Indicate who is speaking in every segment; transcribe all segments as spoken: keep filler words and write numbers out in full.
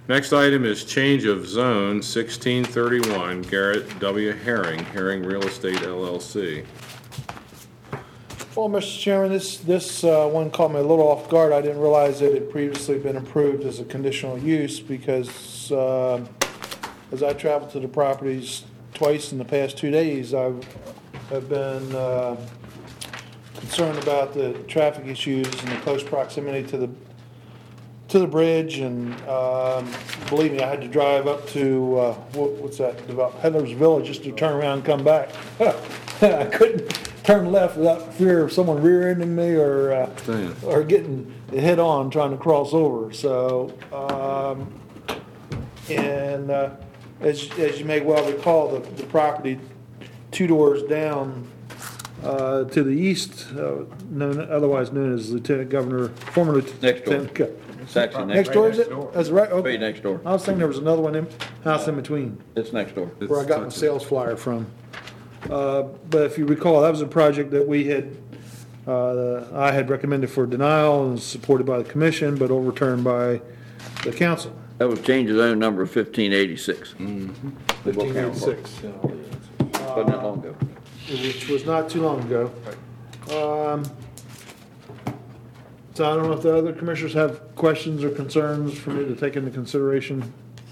Speaker 1: Next item is change of zone, sixteen thirty-one, Garrett W. Herring, Herring Real Estate L L C.
Speaker 2: Well, Mister Chairman, this, this uh, one caught me a little off guard. I didn't realize it had previously been approved as a conditional use because uh, as I traveled to the properties twice in the past two days, I have been uh, concerned about the traffic issues and the close proximity to the to the bridge, and um, believe me, I had to drive up to uh, what, what's that? About Peddler's Village just to turn around and come back. I couldn't turn left without fear of someone rear-ending me or uh, or getting head on trying to cross over. So, um, and uh, as as you may well recall, the, the property two doors down uh, to the east, uh, known otherwise known as Lieutenant Governor, former Lieutenant.
Speaker 3: Next door.
Speaker 2: Go-
Speaker 3: It's actually
Speaker 2: Next
Speaker 3: next,
Speaker 2: door, is it? That's right. Okay.
Speaker 3: Right next door.
Speaker 2: I was thinking there was another one in house in between
Speaker 3: It's next door.
Speaker 2: where I got my sales flyer from. Uh, but if you recall, that was a project that we had, uh, I had recommended for denial and was supported by the commission, but overturned by the council.
Speaker 3: That was change of zone number fifteen eighty-six. Mm-hmm.
Speaker 2: Fifteen eighty-six,
Speaker 3: Wasn't that long ago.
Speaker 2: which was not too long ago. Um, so I don't know if the other commissioners have questions or concerns for me to take into consideration.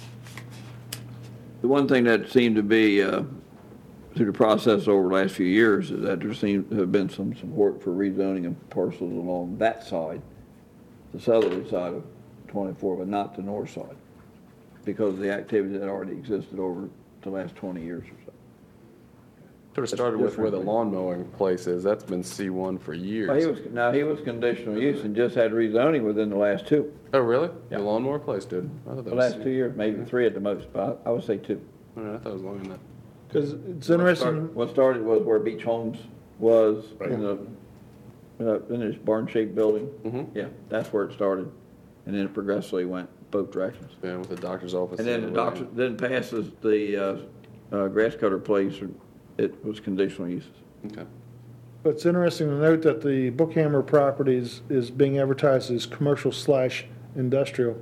Speaker 3: The one thing that seemed to be, uh, through the process over the last few years, is that there seemed to have been some support for rezoning of parcels along that side, the southerly side of twenty-four, but not the north side, because of the activity that already existed over the last twenty years or so.
Speaker 4: Sort of started with where the lawn mowing place is. That's been C one for years.
Speaker 3: Well, he was, now, he was conditional use and just had rezoning within the last two,
Speaker 4: Oh, really?
Speaker 3: Yeah.
Speaker 4: The lawnmower place did? I thought that
Speaker 3: the
Speaker 4: was
Speaker 3: last two years, maybe three at the most, but I I would say two.
Speaker 4: I, don't know, I thought it was longer than that.
Speaker 2: Because it's interesting.
Speaker 3: What started was where Beach Homes was, in the, uh, in this barn-shaped building.
Speaker 4: Mhm.
Speaker 3: Yeah, that's where it started, and then it progressively went both directions.
Speaker 4: Yeah, with the doctor's office.
Speaker 3: And then the
Speaker 4: and
Speaker 3: doctor, then passes the, uh, uh, grass cutter place, it was conditional uses.
Speaker 4: Okay.
Speaker 2: But it's interesting to note that the Bookhammer properties is being advertised as commercial slash industrial.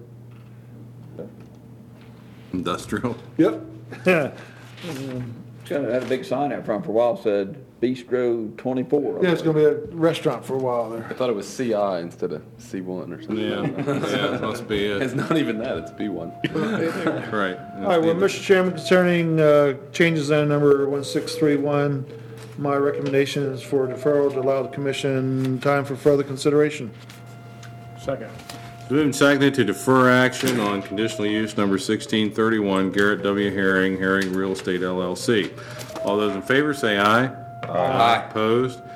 Speaker 1: Industrial.
Speaker 2: Yep. Yeah,
Speaker 3: It's got, had a big sign out front for a while, said Bistro twenty-four.
Speaker 2: it's gonna be a restaurant for a while there.
Speaker 4: I thought it was C I instead of C one or something.
Speaker 1: Yeah, yeah, that must be
Speaker 4: It's
Speaker 1: it.
Speaker 4: not even that, it's B one.
Speaker 1: Right.
Speaker 2: All right, well, Mister Chairman, concerning uh, changes zone number one six three one, my recommendation is for deferral to allow the commission time for further consideration. Second.
Speaker 1: Moved and seconded to defer action on conditional use number sixteen thirty-one, Garrett W. Herring, Herring Real Estate L L C. All those in favor say aye. Aye. Opposed?